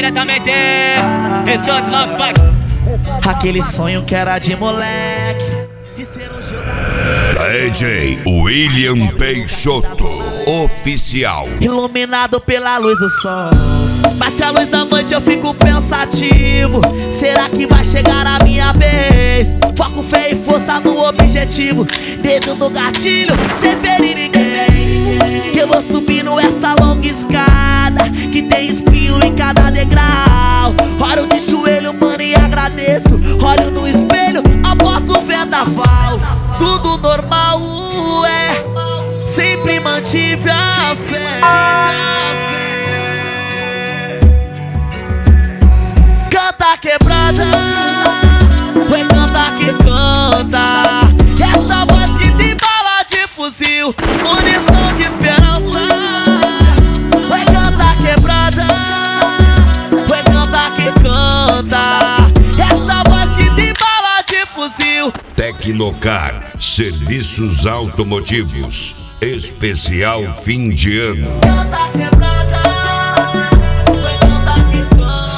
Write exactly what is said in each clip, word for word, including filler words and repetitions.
diretamente. Estantes Love Fight. Aquele sonho que era de moleque, de ser um jogador D J William Peixoto, oficial. iluminado pela luz do sol. Mas que a luz da noite eu fico pensativo. Será que vai chegar a minha vez? Foco, fé e força no objetivo. Dedo no gatilho, sem ferir ninguém. Que eu vou subindo essa longa escada, que tem espinho em cada degrau. Oro de joelho, mano, e agradeço. Olho no espelho, após o vendaval. Tudo normal, é. Sempre mantive a fé. Canta quebrada, vai cantar que canta. Essa voz que tem bala de fuzil, munição de esperança. Vai cantar quebrada, vai cantar que canta. Essa voz que tem bala de fuzil. Tecnocar, serviços automotivos, especial fim de ano. Canta quebrada, vai cantar que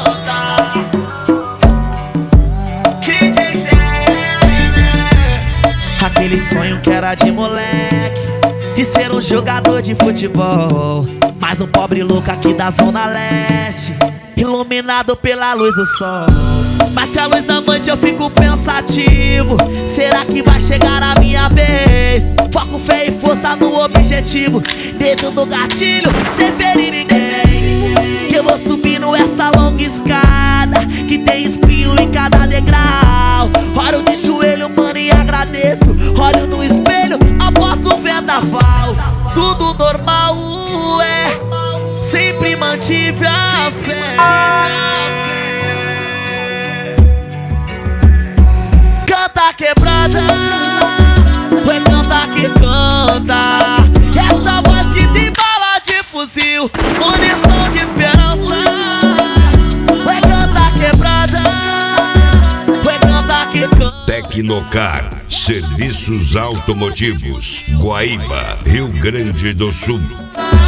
canta. Aquele sonho que era de moleque, de ser um jogador de futebol. Mas um pobre louco aqui da zona leste, iluminado pela luz do sol. Mas que a luz da noite eu fico pensativo. Será que vai chegar a minha vez? Foco, fé e força no objetivo. Dedo no gatilho, sem ferir ninguém. Que eu vou subindo essa longa escada, que tem espinho em cada degrau. Oro de joelho, mano, e agradeço. Olho no espelho, após o vendaval. Tudo normal, é. Sempre mantive a fé. Canta quebrada, vai cantar que canta. Essa voz que tem bala de fuzil, munição de esperança. Vai cantar quebrada, vai cantar que canta. Tecnocar, serviços automotivos, Guaíba, Rio Grande do Sul.